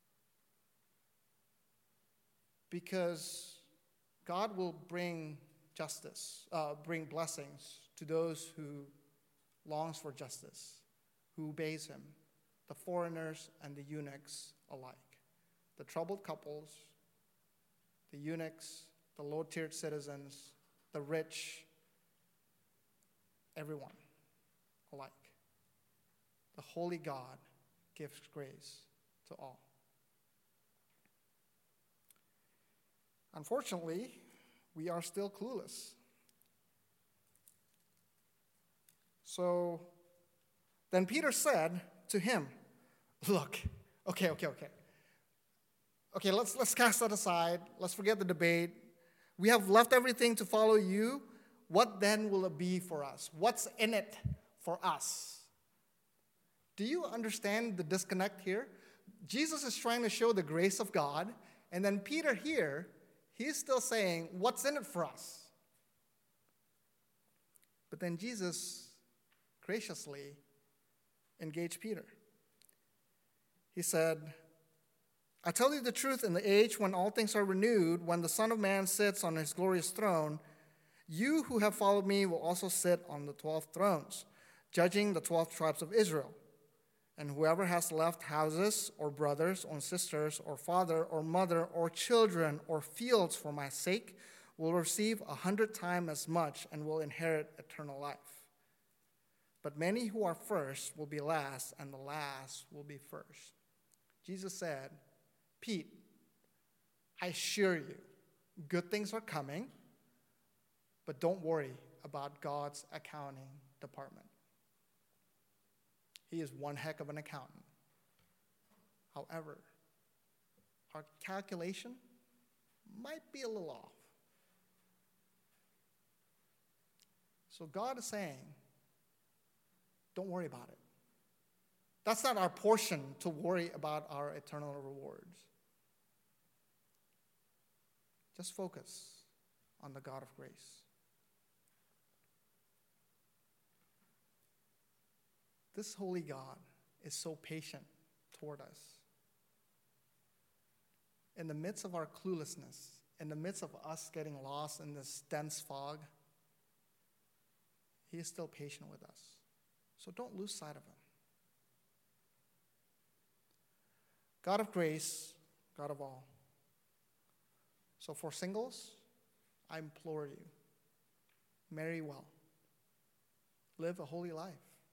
Because God will bring justice, bring blessings to those who longs for justice, who obeys him, the foreigners and the eunuchs alike, the troubled couples, the eunuchs, the low-tiered citizens, the rich, everyone alike. The holy God gives grace to all. Unfortunately, we are still clueless. So then Peter said to him, look, okay, let's cast that aside. Let's forget the debate. We have left everything to follow you. What then will it be for us? What's in it for us? Do you understand the disconnect here? Jesus is trying to show the grace of God, and then Peter here, he's still saying, what's in it for us? But then Jesus graciously engaged Peter. He said, I tell you the truth, in the age when all things are renewed, when the Son of Man sits on his glorious throne, you who have followed me will also sit on the 12 thrones, judging the 12 tribes of Israel. And whoever has left houses or brothers or sisters or father or mother or children or fields for my sake will receive 100 times as much and will inherit eternal life. But many who are first will be last, and the last will be first. Jesus said, Pete, I assure you, good things are coming, but don't worry about God's accounting department. He is one heck of an accountant. However, our calculation might be a little off. So God is saying, don't worry about it. That's not our portion to worry about our eternal rewards. Just focus on the God of grace. This holy God is so patient toward us. In the midst of our cluelessness, in the midst of us getting lost in this dense fog, he is still patient with us. So don't lose sight of him. God of grace, God of all. So for singles, I implore you, marry well. Live a holy life.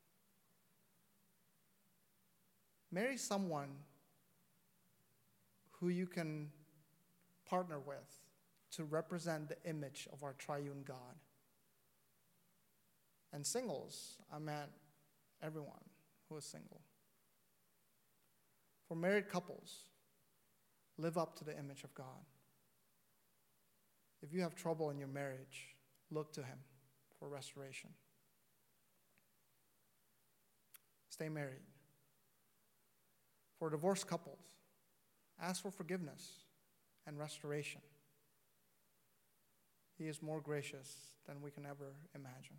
Marry someone who you can partner with to represent the image of our triune God. And singles, I meant everyone who is single. For married couples, live up to the image of God. If you have trouble in your marriage, look to him for restoration. stay married. For divorced couples, ask for forgiveness and restoration. He is more gracious than we can ever imagine.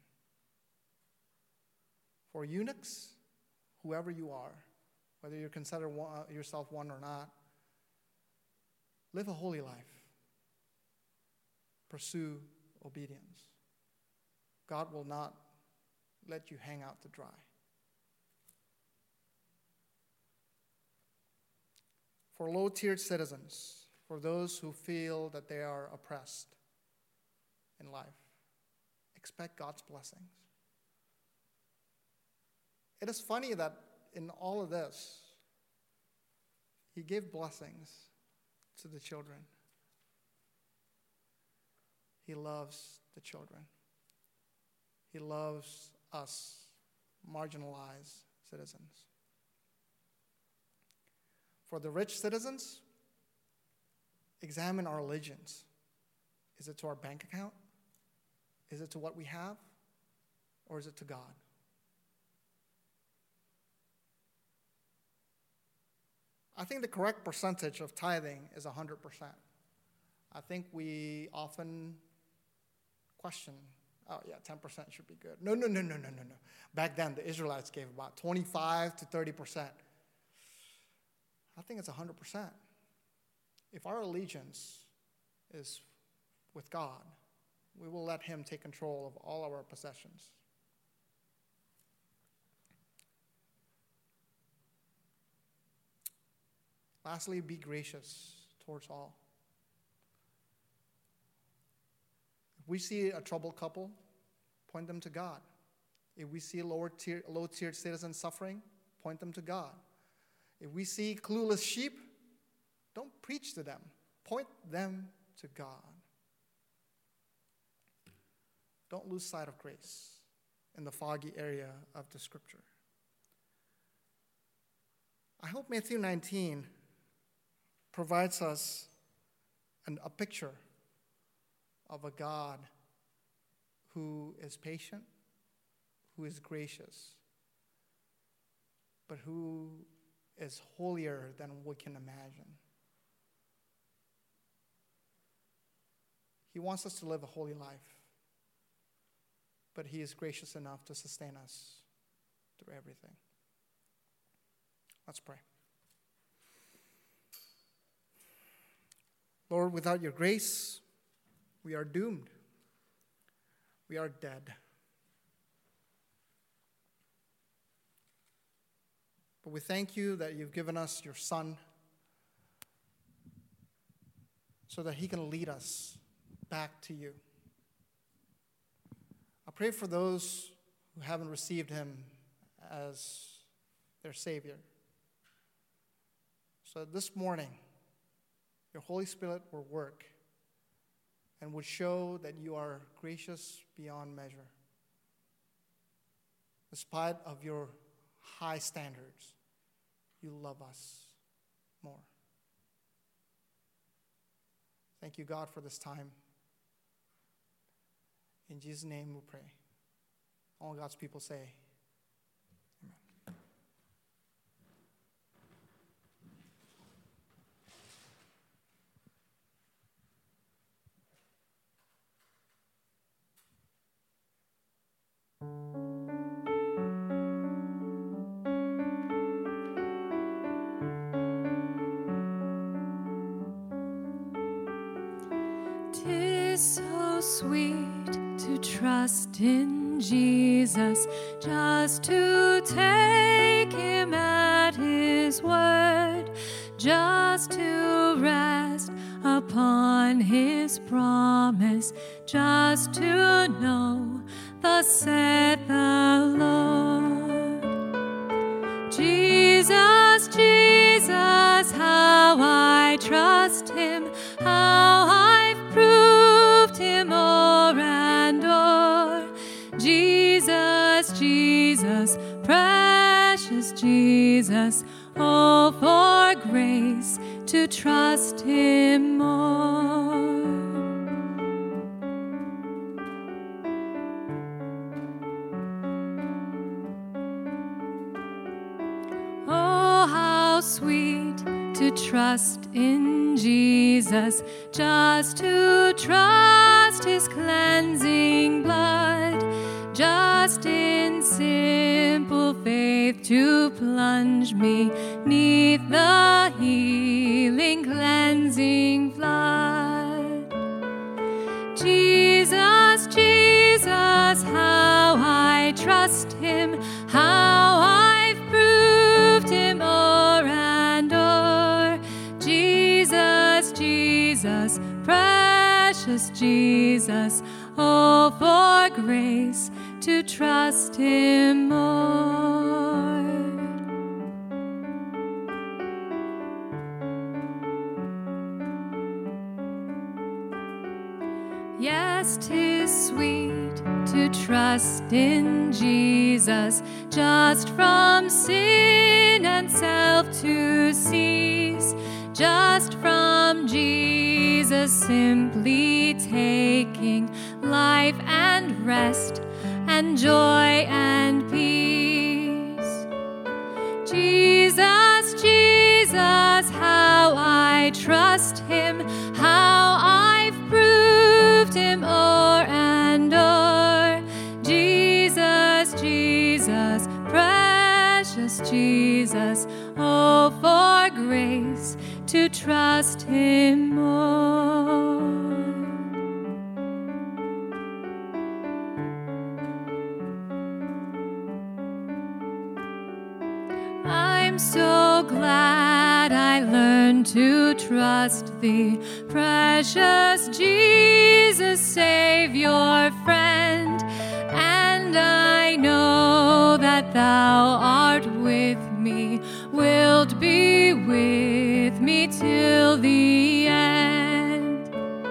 For eunuchs, whoever you are, whether you consider yourself one or not, live a holy life. Pursue obedience. God will not let you hang out to dry. For low-tiered citizens, for those who feel that they are oppressed in life, expect God's blessings. It is funny that in all of this, He gave blessings to the children. He loves the children. He loves us, marginalized citizens. For the rich citizens, examine our allegiance. Is it to our bank account? Is it to what we have? Or is it to God? I think the correct percentage of tithing is 100%. I think we often question, oh yeah, 10% should be good. No. Back then, the Israelites gave about 25 to 30%. I think it's 100%. If our allegiance is with God, we will let Him take control of all our possessions. Lastly, be gracious towards all. If we see a troubled couple, point them to God. If we see low-tiered citizens suffering, point them to God. If we see clueless sheep, don't preach to them. Point them to God. Don't lose sight of grace in the foggy area of the Scripture. I hope Matthew 19 provides us a picture of a God who is patient, who is gracious, but who is holier than we can imagine. He wants us to live a holy life, but He is gracious enough to sustain us through everything. Let's pray. Lord, without your grace, we are doomed. We are dead. But we thank you that you've given us your Son so that He can lead us back to you. I pray for those who haven't received Him as their Savior. So this morning, your Holy Spirit will work and would show that you are gracious beyond measure. Despite of your high standards, you love us more. Thank you, God, for this time. In Jesus' name we pray. All God's people say, amen. So sweet to trust in Jesus, just to take Him at His word, just to rest upon His promise, just to know thus said the Lord. Jesus, Jesus, how I trust Him, how I've proved Him o'er and o'er. Jesus, Jesus, precious Jesus, oh, for grace to trust Him more. sweet to trust in Jesus, just to trust his cleansing blood, just in simple faith to plunge me 'neath the healing cleansing flood. Jesus, Jesus, how I trust him, how I've proved him o'er and o'er. Jesus, Jesus, precious Jesus, oh, for grace to trust him more. Yes, 'tis sweet to trust in Jesus, just from sin and self to cease, just from Jesus simply taking life and rest and joy and peace. Jesus, Jesus, how I trust him, how I've proved him o'er and o'er. Jesus, Jesus, precious Jesus, oh, for grace to trust him more. I'm so glad I learned to trust thee, precious Jesus, Savior, friend. And I know that thou art with me, wilt be with me till the end.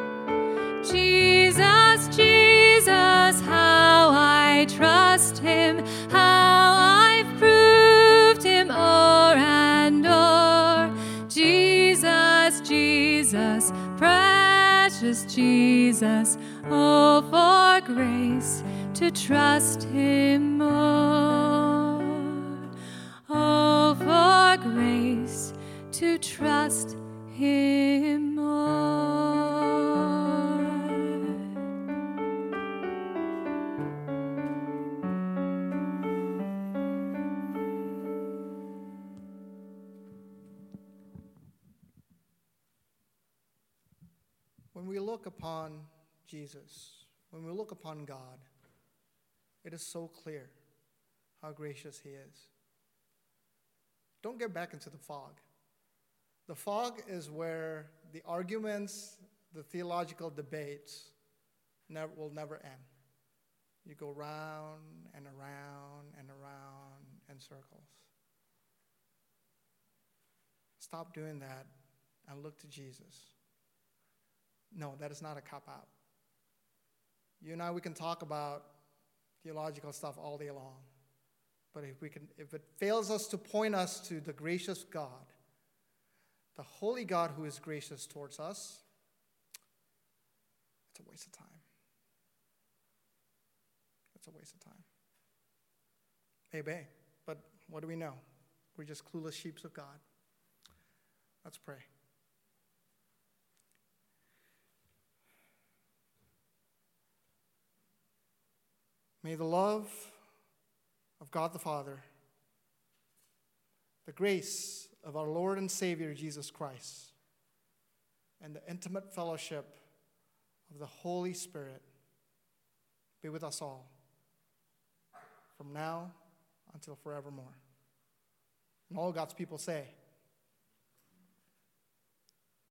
Jesus, Jesus, how I trust him, how I've proved him o'er and o'er. Jesus, Jesus, precious Jesus, oh, for grace to trust him more. Oh, for grace to trust him more. When we look upon Jesus, when we look upon God, it is so clear how gracious he is. Don't get back into the fog. The fog is where the arguments, the theological debates will never end. You go round and around and around in circles. Stop doing that and look to Jesus. No, that is not a cop-out. You and I, we can talk about theological stuff all day long. But if it fails us to point us to the gracious God, the holy God who is gracious towards us, it's a waste of time. It's a waste of time. Maybe, but what do we know? We're just clueless sheep of God. Let's pray. May the love of God the Father, the grace of our Lord and Savior Jesus Christ, and the intimate fellowship of the Holy Spirit be with us all from now until forevermore. And all God's people say,